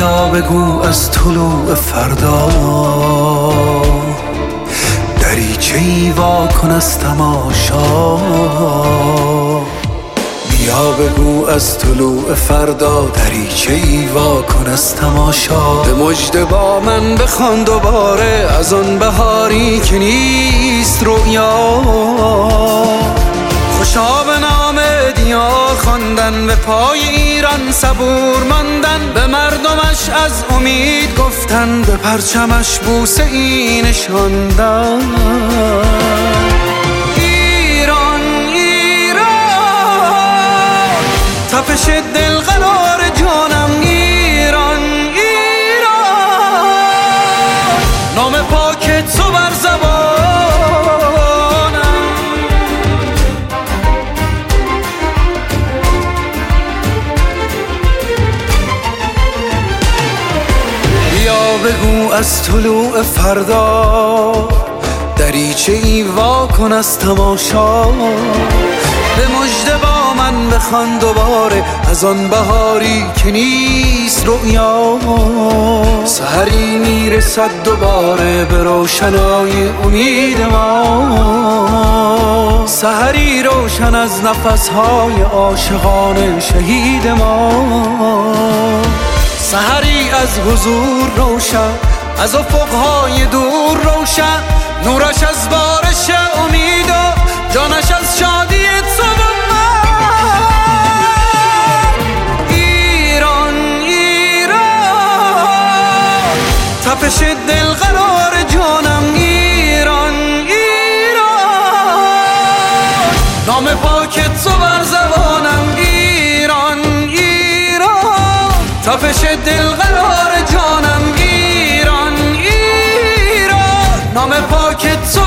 بیا بگو از طلوع فردا دریچه‌ای وا کن از تماشا. بیا بگو از طلوع فردا دریچه‌ای وا کن از تماشا. به مژده با من بخوان دوباره از آن بهاری که نیست رؤیا. خوشا به نام دیار خواندن، به پای ایران صبور ماندن، به مردمش از امید گفتن، به پرچمش بوسه ای نشاندن. ایران ایران تپش دل قرار جانم. ایران ایران نام پاک تو بر زبانم. بگو از طلوع فردا دریچه‌ای وا کن از تماشا. به مژده با من بخوان دوباره از آن بهاری که نیست رؤیا. سحری میرسد دوباره به روشنای امید ما، سحری روشن از نفسهای عاشقان شهید ما. سحری از حضور روشن، از افقهای دور روشن، نورش از بارش امید و جانش از شادی تو و من. ایران ایران تپش دل قرار جانم. ایران ایران نام پاک تو بر زبانم. ایران تپش دل قرار جانم. ایران ایران نام پاک تو